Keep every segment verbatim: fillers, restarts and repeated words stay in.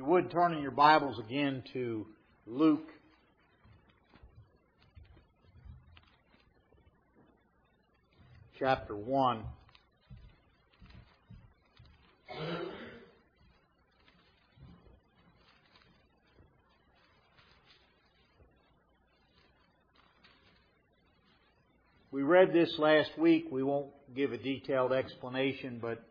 you would turn in your Bibles again to Luke chapter one. We read this last week. We won't give a detailed explanation, but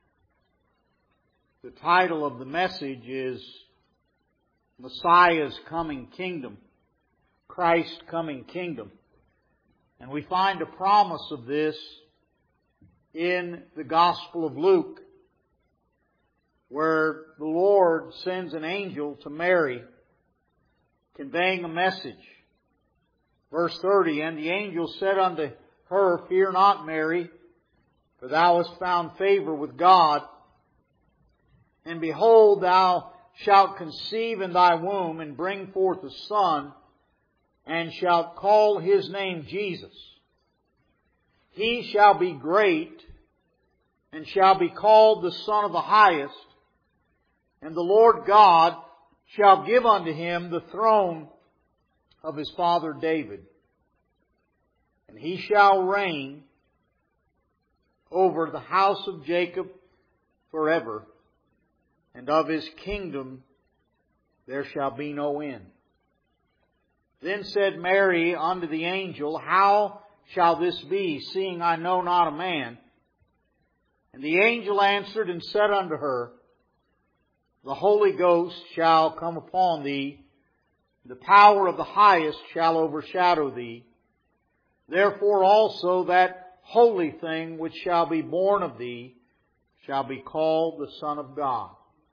the title of the message is Messiah's Coming Kingdom, Christ's Coming Kingdom. And we find a promise of this in the Gospel of Luke, where the Lord sends an angel to Mary, conveying a message. Verse thirty, and the angel said unto her, Fear not, Mary, for thou hast found favor with God. And behold, thou shalt conceive in thy womb, and bring forth a son, and shalt call his name Jesus. He shall be great, and shall be called the Son of the Highest. And the Lord God shall give unto him the throne of his father David. And he shall reign over the house of Jacob forever. And of his kingdom there shall be no end. Then said Mary unto the angel, How shall this be, seeing I know not a man? And the angel answered and said unto her, The Holy Ghost shall come upon thee, the power of the Highest shall overshadow thee. Therefore also that holy thing which shall be born of thee shall be called the Son of God.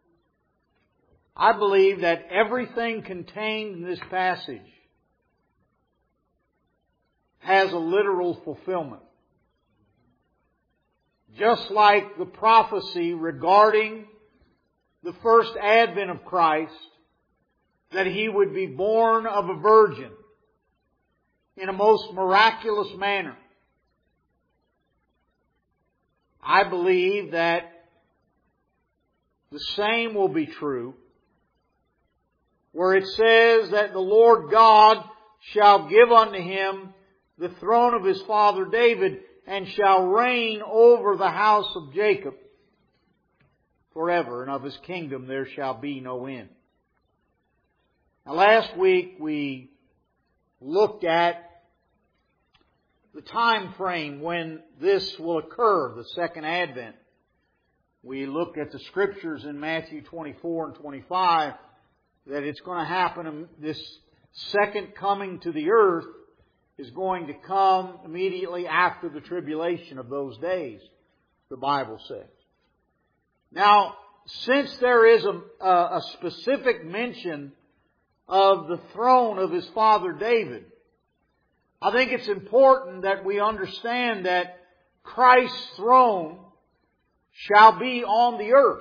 I believe that everything contained in this passage has a literal fulfillment. Just like the prophecy regarding the first advent of Christ, that He would be born of a virgin in a most miraculous manner. I believe that the same will be true where it says that the Lord God shall give unto him the throne of his father David, and shall reign over the house of Jacob forever, and of his kingdom there shall be no end. Now, last week we looked at the time frame when this will occur, the second advent. We looked at the scriptures in Matthew twenty-four and twenty-five that it's going to happen. This second coming to the earth is going to come immediately after the tribulation of those days, the Bible says. Now, since there is a, a specific mention of the throne of his father David, I think it's important that we understand that Christ's throne shall be on the earth.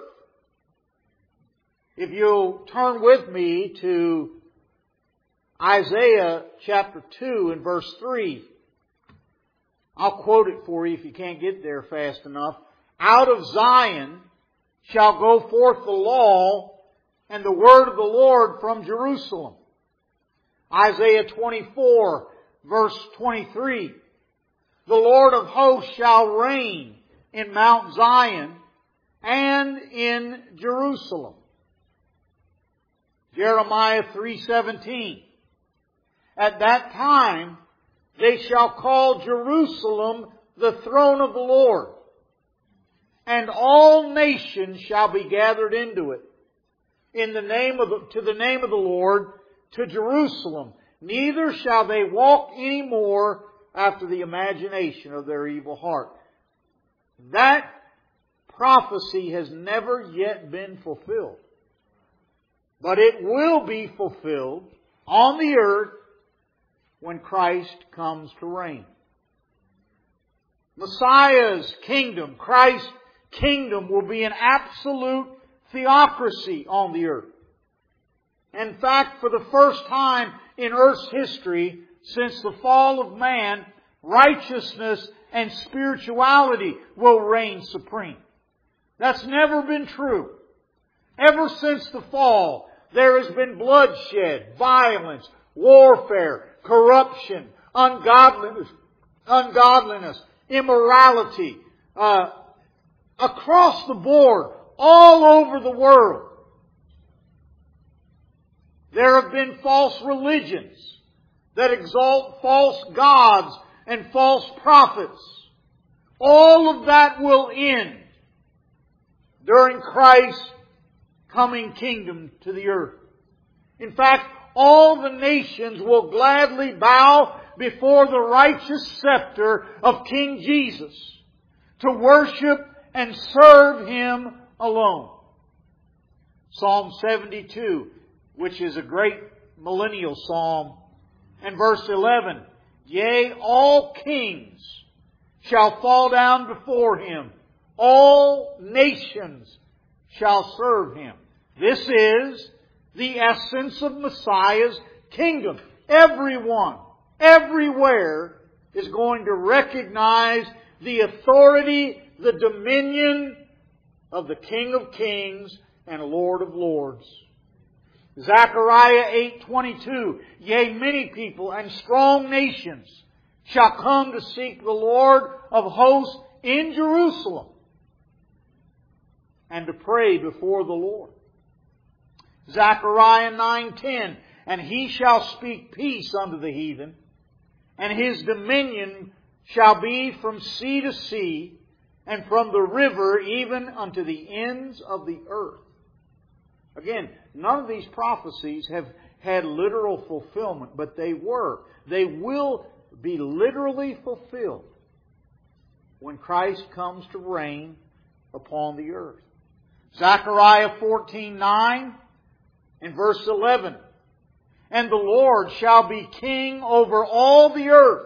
If you'll turn with me to Isaiah chapter two and verse three, I'll quote it for you if you can't get there fast enough. Out of Zion shall go forth the law and the word of the Lord from Jerusalem. Isaiah twenty-four verse twenty-three. The Lord of hosts shall reign in Mount Zion and in Jerusalem. Jeremiah three seventeen. At that time they shall call Jerusalem the throne of the Lord, and all nations shall be gathered into it. In the name of the, to the name of the Lord, to Jerusalem. Neither shall they walk any more after the imagination of their evil heart. That prophecy has never yet been fulfilled. But it will be fulfilled on the earth when Christ comes to reign. Messiah's kingdom, Christ's kingdom, will be an absolute theocracy on the earth. In fact, for the first time in earth's history, since the fall of man, righteousness and spirituality will reign supreme. That's never been true. Ever since the fall, there has been bloodshed, violence, warfare, corruption, ungodliness, ungodliness, immorality, uh, across the board, all over the world. There have been false religions that exalt false gods and false prophets. All of that will end during Christ's coming kingdom to the earth. In fact, all the nations will gladly bow before the righteous scepter of King Jesus to worship and serve Him alone. Psalm seventy-two, which is a great millennial psalm, and verse eleven, yea, all kings shall fall down before Him. All nations shall serve Him. This is the essence of Messiah's kingdom. Everyone, everywhere is going to recognize the authority, the dominion of the King of Kings and Lord of Lords. Zechariah eight twenty-two, yea, many people and strong nations shall come to seek the Lord of hosts in Jerusalem and to pray before the Lord. Zechariah nine ten, and He shall speak peace unto the heathen, and His dominion shall be from sea to sea, and from the river even unto the ends of the earth. Again, none of these prophecies have had literal fulfillment, but they were. They will be literally fulfilled when Christ comes to reign upon the earth. Zechariah fourteen nine and verse eleven. And the Lord shall be king over all the earth.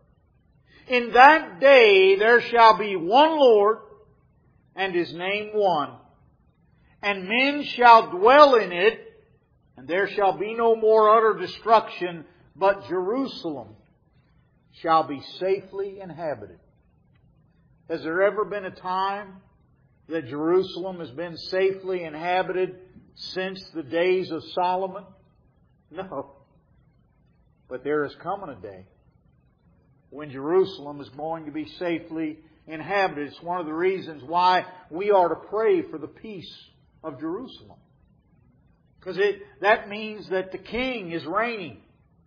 In that day there shall be one Lord, and His name one. And men shall dwell in it, and there shall be no more utter destruction, but Jerusalem shall be safely inhabited. Has there ever been a time that Jerusalem has been safely inhabited since the days of Solomon? No. But there is coming a day when Jerusalem is going to be safely inhabited. It's one of the reasons why we are to pray for the peace of Jerusalem. Because it that means that the King is reigning.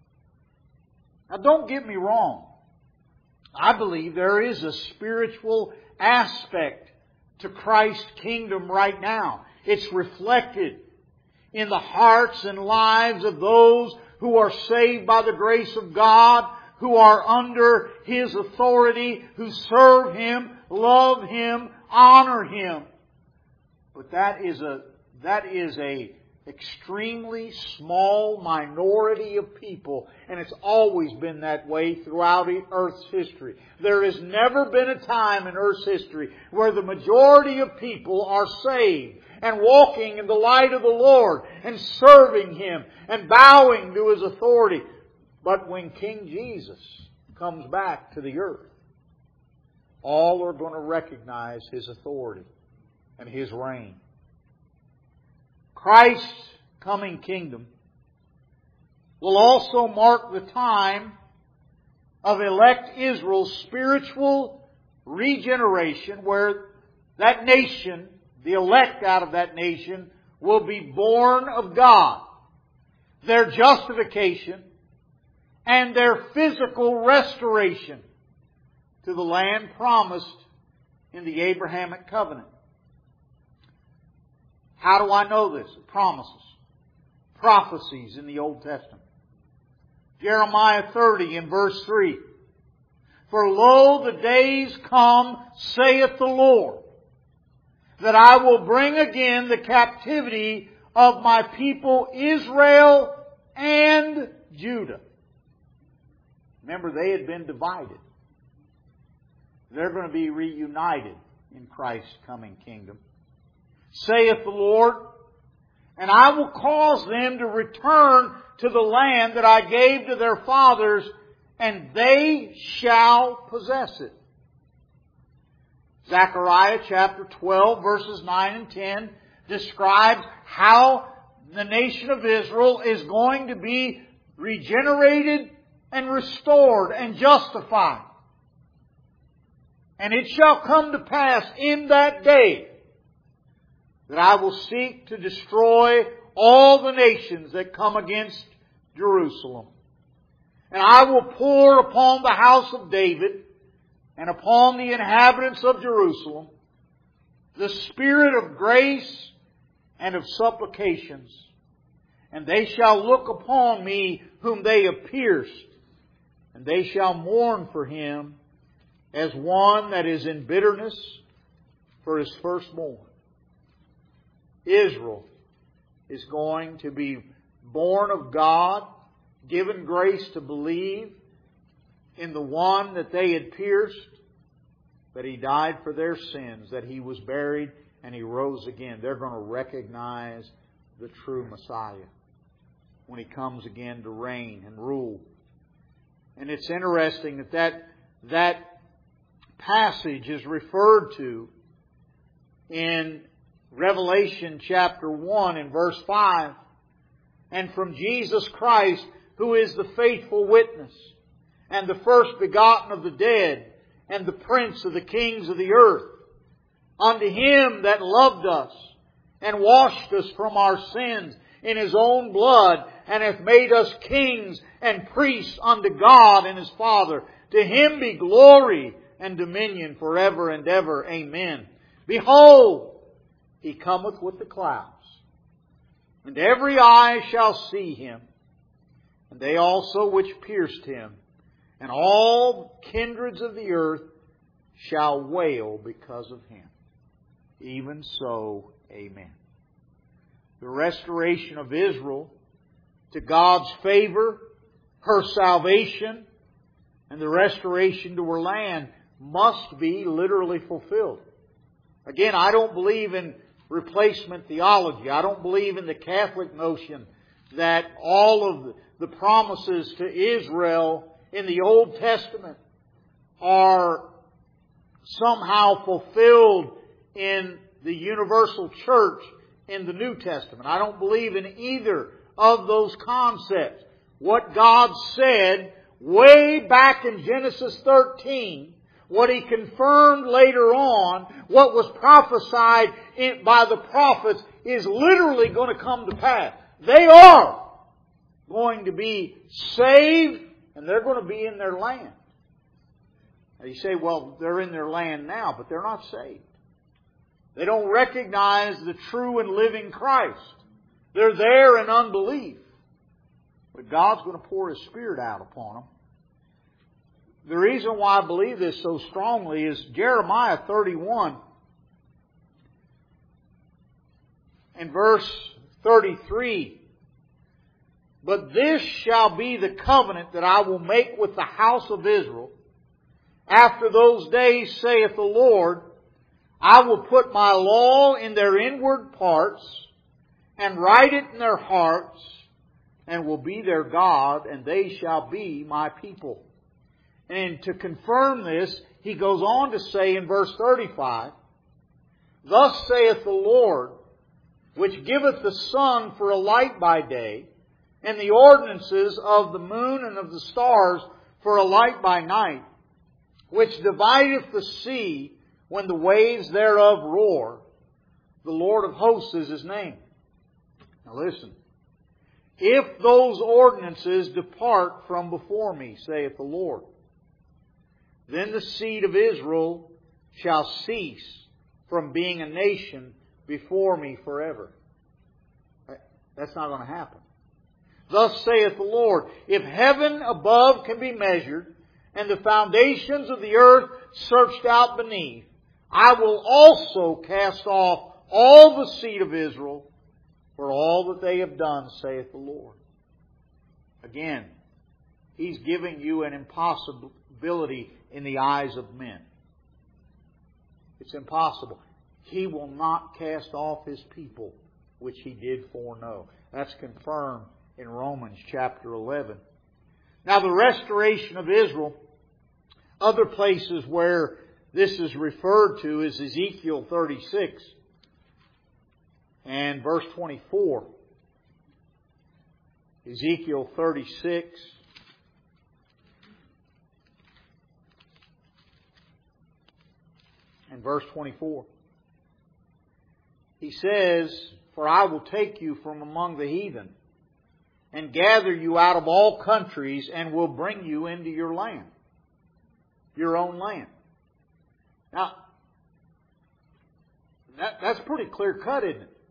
Now don't get me wrong. I believe there is a spiritual aspect to Christ's kingdom right now. It's reflected in the hearts and lives of those who are saved by the grace of God, who are under His authority, who serve Him, love Him, honor Him. But that is a that is a extremely small minority of people, and it's always been that way throughout Earth's history. There has never been a time in Earth's history where the majority of people are saved and walking in the light of the Lord and serving Him and bowing to His authority. But when King Jesus comes back to the earth, all are going to recognize His authority and His reign. Christ's coming kingdom will also mark the time of elect Israel's spiritual regeneration, where that nation, the elect out of that nation, will be born of God. Their justification and their physical restoration to the land promised in the Abrahamic covenant. How do I know this? Promises. Prophecies in the Old Testament. Jeremiah thirty and verse three. For lo, the days come, saith the Lord, that I will bring again the captivity of my people Israel and Judah. Remember, they had been divided. They're going to be reunited in Christ's coming kingdom. Saith the Lord, and I will cause them to return to the land that I gave to their fathers, and they shall possess it. Zechariah chapter twelve, verses nine and ten. describes how the nation of Israel is going to be regenerated and restored and justified. And it shall come to pass in that day that I will seek to destroy all the nations that come against Jerusalem. And I will pour upon the house of David and upon the inhabitants of Jerusalem the spirit of grace and of supplications. And they shall look upon me whom they have pierced, and they shall mourn for him as one that is in bitterness for his firstborn. Israel is going to be born of God, given grace to believe in the one that they had pierced, that He died for their sins, that He was buried, and He rose again. They're going to recognize the true Messiah when He comes again to reign and rule. And it's interesting that that, that passage is referred to in Revelation chapter one and verse five. And from Jesus Christ, who is the faithful witness, and the first begotten of the dead, and the prince of the kings of the earth, unto Him that loved us, and washed us from our sins in His own blood, and hath made us kings and priests unto God and His Father. To Him be glory and dominion forever and ever. Amen. Behold, He cometh with the clouds, and every eye shall see Him, and they also which pierced Him, and all kindreds of the earth shall wail because of Him. Even so, amen. The restoration of Israel to God's favor, her salvation, and the restoration to her land must be literally fulfilled. Again, I don't believe in replacement theology. I don't believe in the Catholic notion that all of the promises to Israel in the Old Testament are somehow fulfilled in the universal church in the New Testament. I don't believe in either of those concepts. What God said way back in Genesis thirteen, what He confirmed later on, what was prophesied in, by the prophets, is literally going to come to pass. They are going to be saved, and they're going to be in their land. Now you say, well, they're in their land now, but they're not saved. They don't recognize the true and living Christ. They're there in unbelief. But God's going to pour His Spirit out upon them. The reason why I believe this so strongly is Jeremiah thirty-one and verse thirty-three. But this shall be the covenant that I will make with the house of Israel. After those days, saith the Lord, I will put my law in their inward parts, and write it in their hearts, and will be their God, and they shall be my people. And to confirm this, he goes on to say in verse thirty-five, Thus saith the Lord, which giveth the sun for a light by day, and the ordinances of the moon and of the stars for a light by night, which divideth the sea when the waves thereof roar. The Lord of hosts is His name. Now listen. If those ordinances depart from before me, saith the Lord, then the seed of Israel shall cease from being a nation before me forever. That's not going to happen. Thus saith the Lord, if heaven above can be measured, and the foundations of the earth searched out beneath, I will also cast off all the seed of Israel for all that they have done, saith the Lord. Again, He's giving you an impossibility in the eyes of men. It's impossible. He will not cast off His people, which He did foreknow. That's confirmed in Romans chapter eleven. Now the restoration of Israel, other places where this is referred to is Ezekiel thirty-six. and verse twenty-four. Ezekiel thirty-six. And verse twenty-four. He says, "For I will take you from among the heathen, and gather you out of all countries, and will bring you into your land." Your own land. Now, that, that's pretty clear cut, isn't it?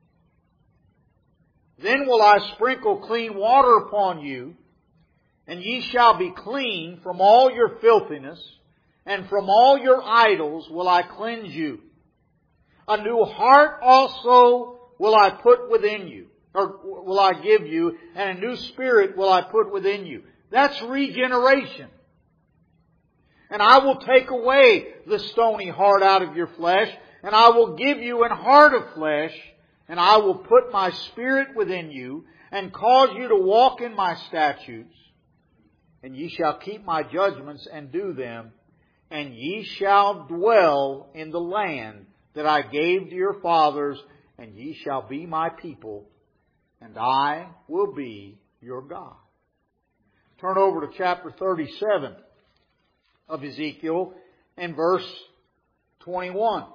"Then will I sprinkle clean water upon you, and ye shall be clean from all your filthiness, and from all your idols will I cleanse you. A new heart also will I put within you, or will I give you, and a new spirit will I put within you." That's regeneration. "And I will take away the stony heart out of your flesh, and I will give you an heart of flesh, and I will put my spirit within you, and cause you to walk in my statutes. And ye shall keep my judgments and do them, and ye shall dwell in the land that I gave to your fathers, and ye shall be my people, and I will be your God." Turn over to chapter thirty-seven of Ezekiel and verse twenty-one.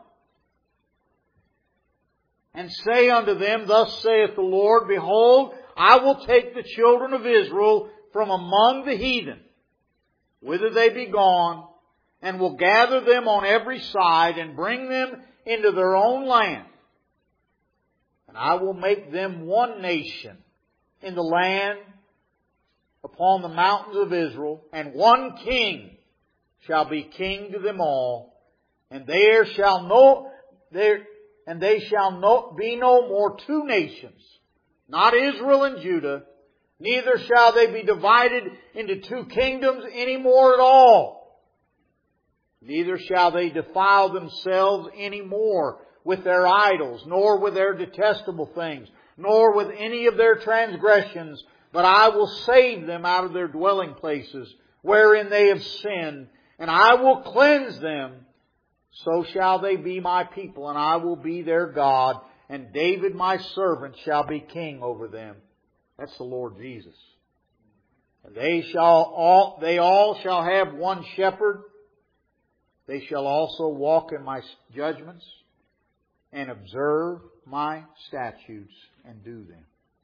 "And say unto them, Thus saith the Lord, Behold, I will take the children of Israel from among the heathen, whither they be gone, and will gather them on every side, and bring them into their own land. And I will make them one nation in the land upon the mountains of Israel, and one king shall be king to them all, and there shall no there and they shall no, be no more two nations, not Israel and Judah, neither shall they be divided into two kingdoms any more at all. Neither shall they defile themselves any more with their idols, nor with their detestable things, nor with any of their transgressions, but I will save them out of their dwelling places, wherein they have sinned, and I will cleanse them. So shall they be my people, and I will be their God, and David my servant shall be king over them." That's the Lord Jesus. "And they shall all, they all shall have one shepherd. They shall also walk in my judgments, and observe my statutes, and do them."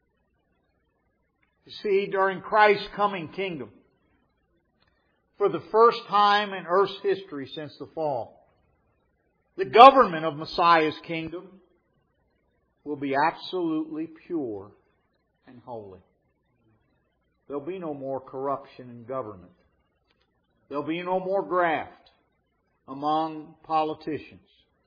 You see, during Christ's coming kingdom, for the first time in earth's history since the fall, the government of Messiah's kingdom will be absolutely pure and holy. There'll be no more corruption in government. There'll be no more graft among politicians.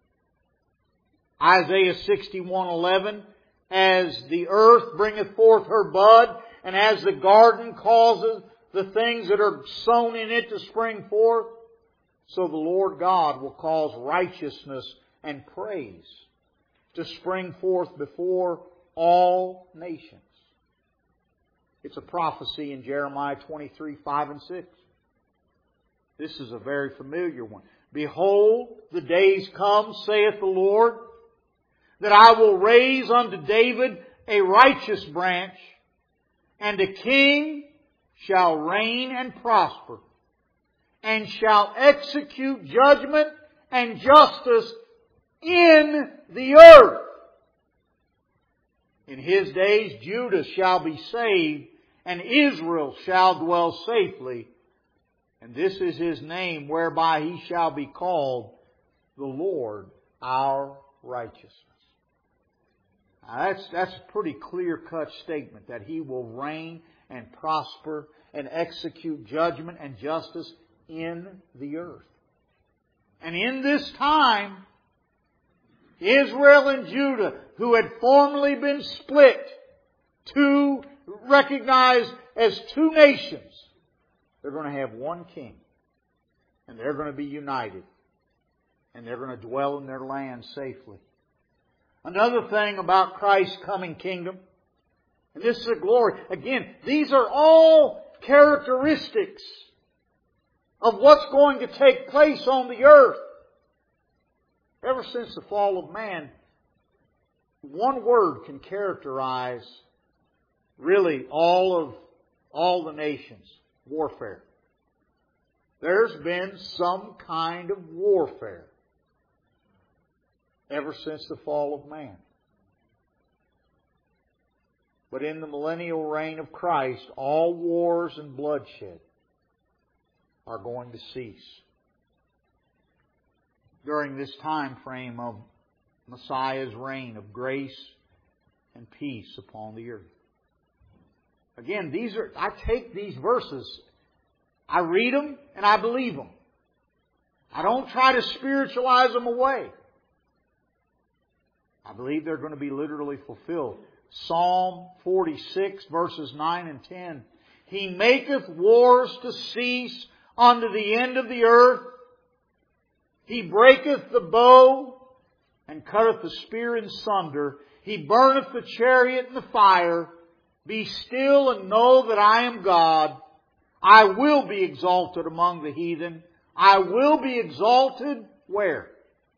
Isaiah sixty-one eleven, "As the earth bringeth forth her bud, and as the garden causes the things that are sown in it to spring forth, so the Lord God will cause righteousness and praise to spring forth before all nations." It's a prophecy in Jeremiah twenty-three, five and six. This is a very familiar one. "Behold, the days come, saith the Lord, that I will raise unto David a righteous branch, and a king shall reign and prosper, and shall execute judgment and justice in the earth. In his days Judah shall be saved, and Israel shall dwell safely. And this is his name whereby he shall be called the Lord our righteousness." Now that's, that's a pretty clear-cut statement that he will reign and prosper and execute judgment and justice in the earth. And in this time, Israel and Judah, who had formerly been split, two recognized as two nations, they're going to have one king. And they're going to be united. And they're going to dwell in their land safely. Another thing about Christ's coming kingdom, and this is a glory. Again, these are all characteristics of what's going to take place on the earth. Ever since the fall of man, one word can characterize really all of all the nations. Warfare. There's been some kind of warfare ever since the fall of man. But in the millennial reign of Christ, all wars and bloodshed are going to cease during this time frame of Messiah's reign of grace and peace upon the earth. Again, these are I take these verses, I read them and I believe them. I don't try to spiritualize them away. I believe they're going to be literally fulfilled. Psalm forty-six, verses nine and ten. He maketh wars to cease unto the end of the earth. He breaketh the bow and cutteth the spear in sunder. He burneth the chariot in the fire. Be still and know that I am God. I will be exalted among the heathen. I will be exalted where?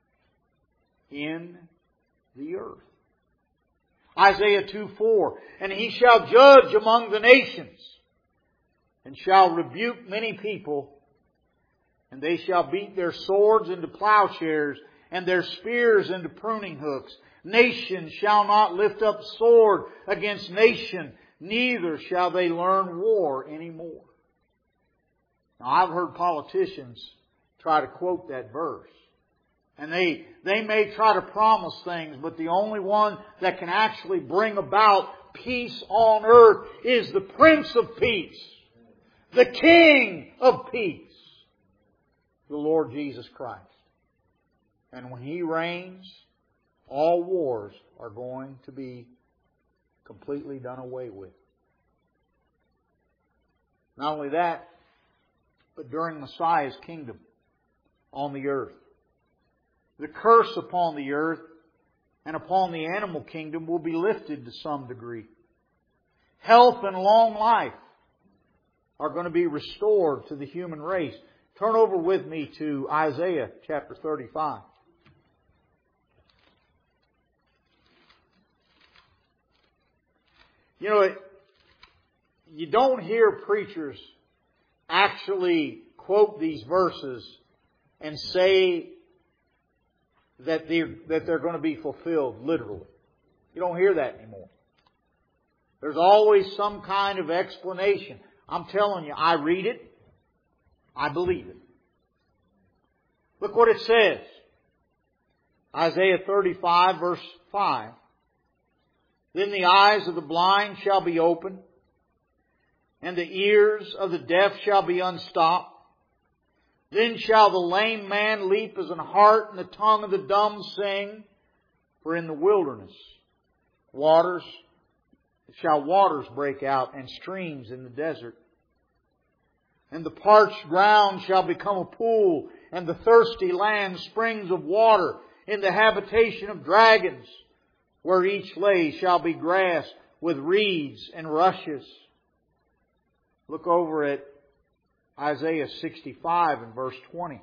In the earth. Isaiah two four. And He shall judge among the nations, and shall rebuke many people, and they shall beat their swords into plowshares, and their spears into pruning hooks. Nation shall not lift up sword against nation, neither shall they learn war anymore. Now, I've heard politicians try to quote that verse. And they, they may try to promise things, but the only one that can actually bring about peace on earth is the Prince of Peace, the King of Peace, the Lord Jesus Christ. And when He reigns, all wars are going to be completely done away with. Not only that, but during Messiah's kingdom on the earth, the curse upon the earth and upon the animal kingdom will be lifted to some degree. Health and long life are going to be restored to the human race. Turn over with me to Isaiah chapter thirty-five. You know, it, you don't hear preachers actually quote these verses and say that they're, that they're going to be fulfilled literally. You don't hear that anymore. There's always some kind of explanation. I'm telling you, I read it, I believe it. Look what it says. Isaiah thirty-five, verse five. Then the eyes of the blind shall be opened, and the ears of the deaf shall be unstopped. Then shall the lame man leap as an hart, and the tongue of the dumb sing. For in the wilderness waters shall waters break out, and streams in the desert. And the parched ground shall become a pool, and the thirsty land springs of water. In the habitation of dragons, where each lay shall be grass with reeds and rushes. Look over at Isaiah sixty-five and verse twenty.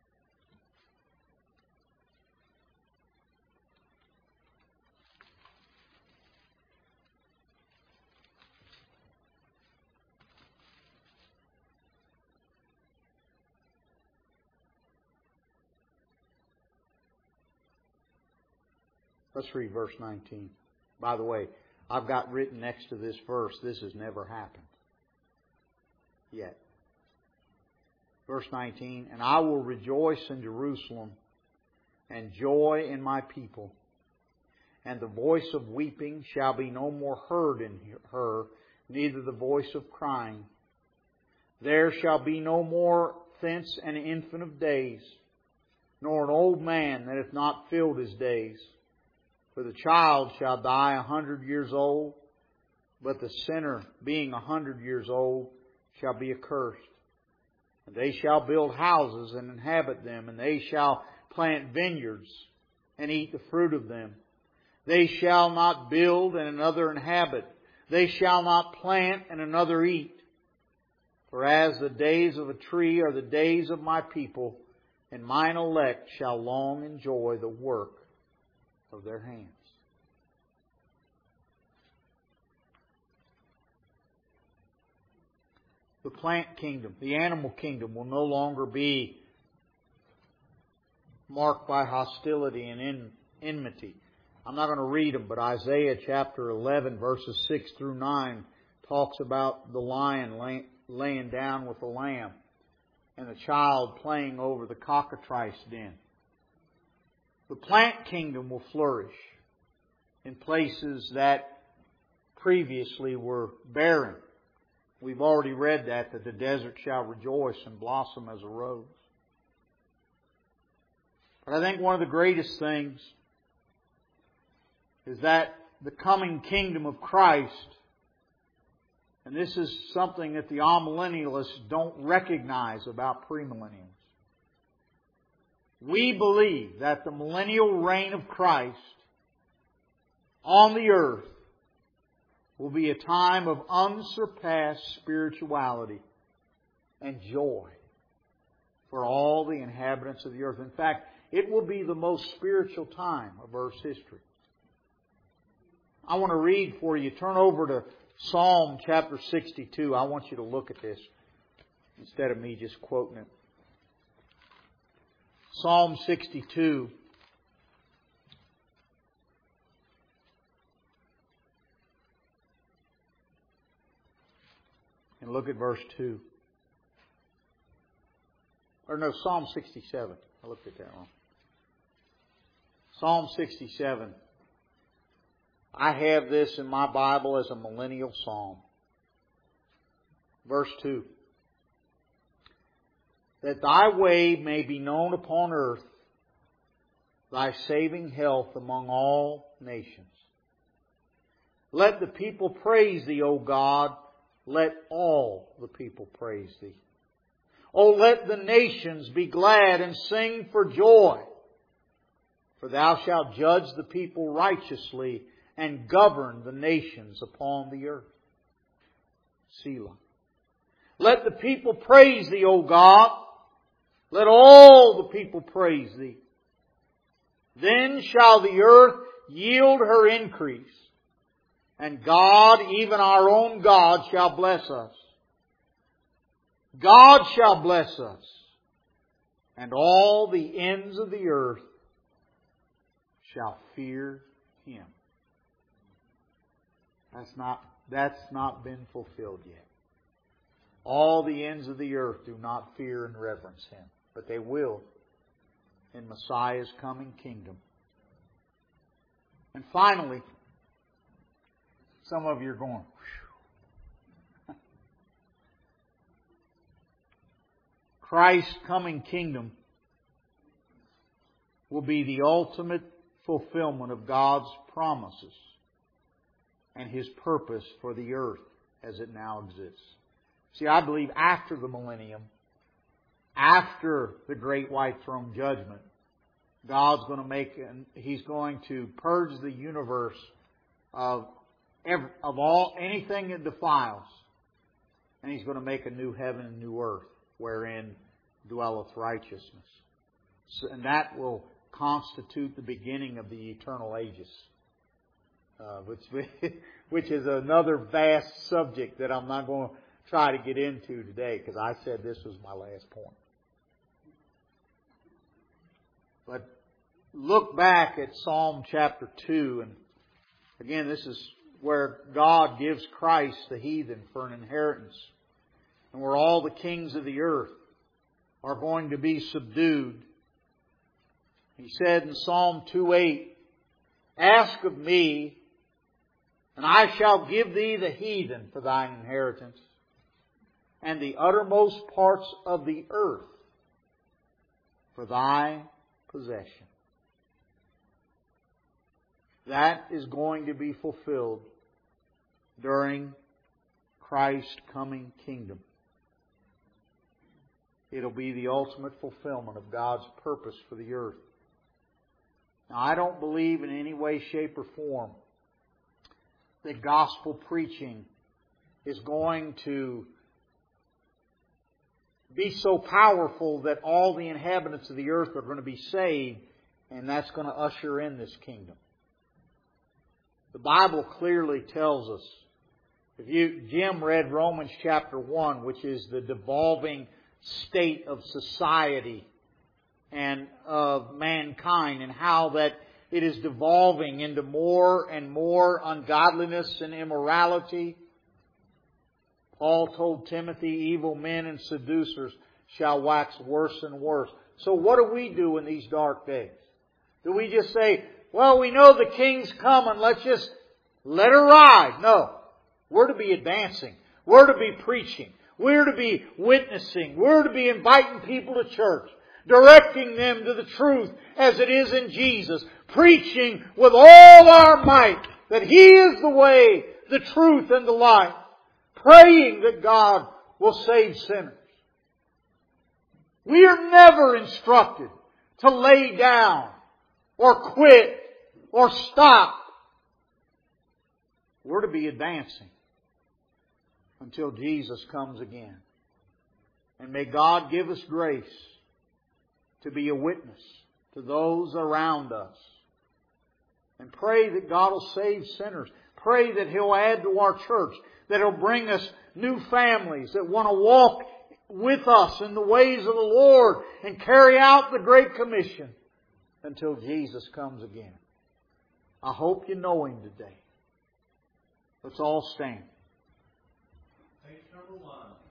Let's read verse nineteen. By the way, I've got written next to this verse, this has never happened yet. Verse nineteen, and I will rejoice in Jerusalem and joy in my people. And the voice of weeping shall be no more heard in her, neither the voice of crying. There shall be no more thence an infant of days, nor an old man that hath not filled his days. For the child shall die a hundred years old, but the sinner, being a hundred years old, shall be accursed. And they shall build houses and inhabit them, and they shall plant vineyards and eat the fruit of them. They shall not build and another inhabit. They shall not plant and another eat. For as the days of a tree are the days of my people, and mine elect shall long enjoy the work of their hands. the plant kingdom, the animal kingdom will no longer be marked by hostility and en- enmity. I'm not going to read them, but Isaiah chapter eleven, verses six through nine, talks about the lion lay, laying down with the lamb and the child playing over the cockatrice den. The plant kingdom will flourish in places that previously were barren. We've already read that, that the desert shall rejoice and blossom as a rose. But I think one of the greatest things is that the coming kingdom of Christ, and this is something that the amillennialists don't recognize about premillennials. We believe that the millennial reign of Christ on the earth will be a time of unsurpassed spirituality and joy for all the inhabitants of the earth. In fact, it will be the most spiritual time of Earth's history. I want to read for you. Turn over to Psalm chapter sixty-two. I want you to look at this instead of me just quoting it. Psalm sixty-two. And look at verse two. Or no, Psalm sixty-seven. I looked at that wrong. Psalm sixty-seven. I have this in my Bible as a millennial psalm. Verse two. That thy way may be known upon earth, thy saving health among all nations. Let the people praise thee, O God. Let all the people praise thee. O let the nations be glad and sing for joy. For thou shalt judge the people righteously and govern the nations upon the earth. Selah. Let the people praise thee, O God. Let all the people praise thee. Then shall the earth yield her increase. And God, even our own God, shall bless us. God shall bless us. And all the ends of the earth shall fear Him. That's not, that's not been fulfilled yet. All the ends of the earth do not fear and reverence Him. But they will in Messiah's coming kingdom. And finally, some of you are going, whew. Christ's coming kingdom will be the ultimate fulfillment of God's promises and His purpose for the earth as it now exists. See, I believe after the millennium, after the great white throne judgment, God's going to make, He's going to purge the universe of every, of all anything that defiles, and He's going to make a new heaven and new earth wherein dwelleth righteousness. So, and that will constitute the beginning of the eternal ages, uh, which which is another vast subject that I'm not going to try to get into today because I said this was my last point. But look back at Psalm chapter two, and again, this is where God gives Christ the heathen for an inheritance, and where all the kings of the earth are going to be subdued. He said in Psalm two eight, ask of me, and I shall give thee the heathen for thine inheritance, and the uttermost parts of the earth for thy possession. That is going to be fulfilled during Christ's coming kingdom. It'll be the ultimate fulfillment of God's purpose for the earth. Now, I don't believe in any way, shape, or form that gospel preaching is going to be so powerful that all the inhabitants of the earth are going to be saved, and that's going to usher in this kingdom. The Bible clearly tells us If you, Jim read Romans chapter one, which is the devolving state of society and of mankind, and how that it is devolving into more and more ungodliness and immorality. Paul told Timothy, evil men and seducers shall wax worse and worse. So what do we do in these dark days? Do we just say, well, we know the King's coming, let's just let her ride? No. We're to be advancing. We're to be preaching. We're to be witnessing. We're to be inviting people to church, directing them to the truth as it is in Jesus, preaching with all our might that He is the way, the truth, and the life, praying that God will save sinners. We are never instructed to lay down or quit or stop. We're to be advancing until Jesus comes again. And may God give us grace to be a witness to those around us. And pray that God will save sinners. Pray that He'll add to our church, that He'll bring us new families that want to walk with us in the ways of the Lord and carry out the Great Commission until Jesus comes again. I hope you know Him today. Let's all stand. Page number one.